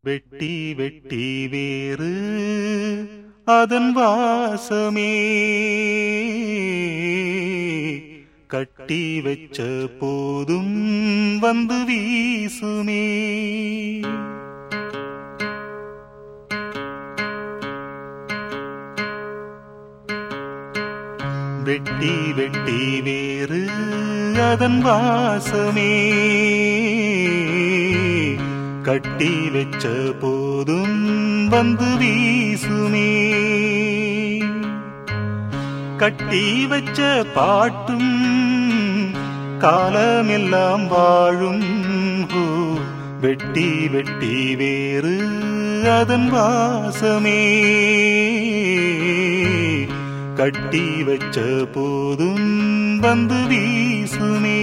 வெட்டி வெட்டி வேறு அதன் வாசமே கட்டி வச்ச போதும் வந்து வீசுமே. வெட்டி வெட்டி வேறு அதன் வாசமே கட்டி வச்ச போதும் வந்து வீசுமே. கட்டி வச்ச பாட்டும் காலமெல்லாம் வாழும். வெட்டி வெட்டி வேறு அதன் வாசமே கட்டி வச்ச போதும் வந்து வீசுமே.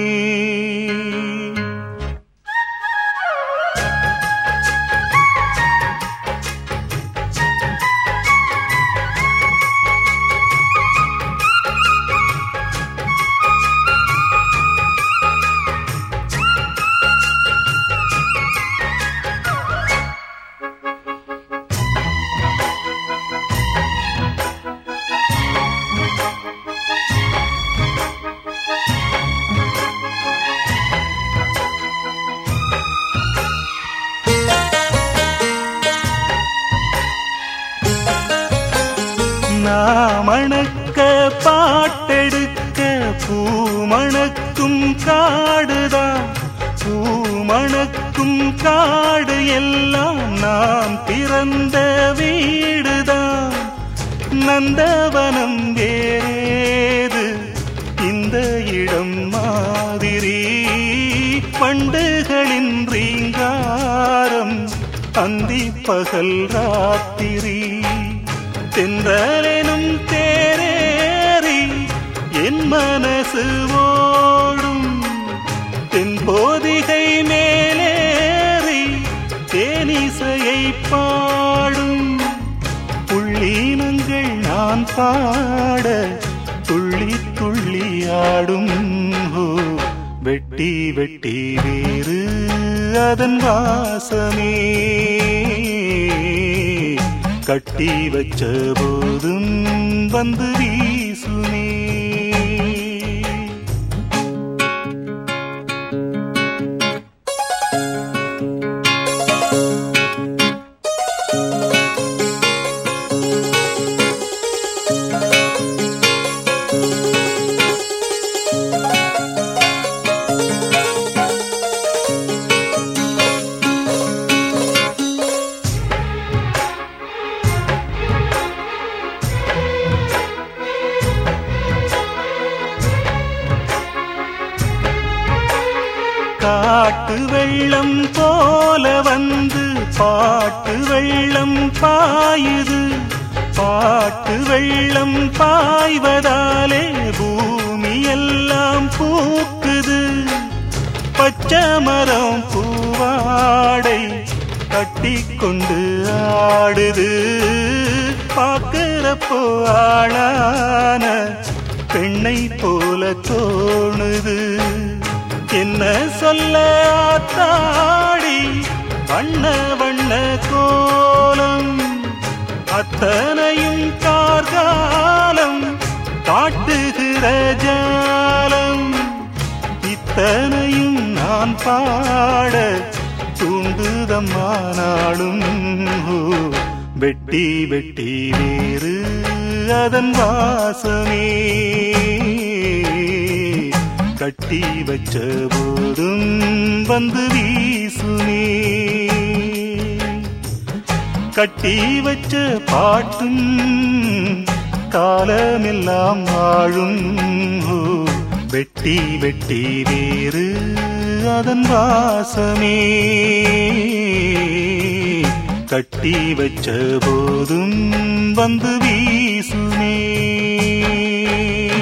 மணக்க பாட்டெடுக்க பூமணக்கும் காடுதான். பூமணக்கும் காடு எல்லாம் நாம் பிறந்த வீடுதான். நந்தவனம் வேறு இந்த இடம் மாதிரி. பண்டுகளின் ரீங்காரம் அந்தி பகல் ராத்திரி. தென்றலெனும் தேரேறி என் மனசு ஓடும். தென்போதிகை மேலேறி தேனிசையை பாடும். புள்ளினங்கள் நான் பாட துள்ளி துள்ளி ஆடும். வெட்டி வெட்டி வேறு அதன் வாசமே கட்டி வச்ச போதும் வந்து வீசுமே. காட்டு வெள்ளம் போல வந்து பாட்டு வெள்ளம் பாயுது. பாட்டு வெள்ளம் பாய்வதாலே பூமி எல்லாம் பூக்குது. பச்சை மரம் பூவாடை கட்டிக்கொண்டு ஆடுது. பார்க்கிறப்போ ஆளான பெண்ணை போல தோணுது. என்ன சொல்ல ஆத்தாடி வண்ண வண்ண கோலம். அத்தனையும் கார்காலம் காட்டுகிற ஜாலம். இத்தனையும் நான் பாட தூண்டுதம்மா நாளும். வெட்டி வெட்டி வேறு அதன் வாசமே கட்டி வச்ச போதும் வந்து வீசுமே. கட்டி வச்ச பாட்டும் காலமெல்லாம் வாழும். வெட்டி வெட்டி வேறு அதன் வாசமே கட்டி வச்ச போதும் வந்து வீசுமே.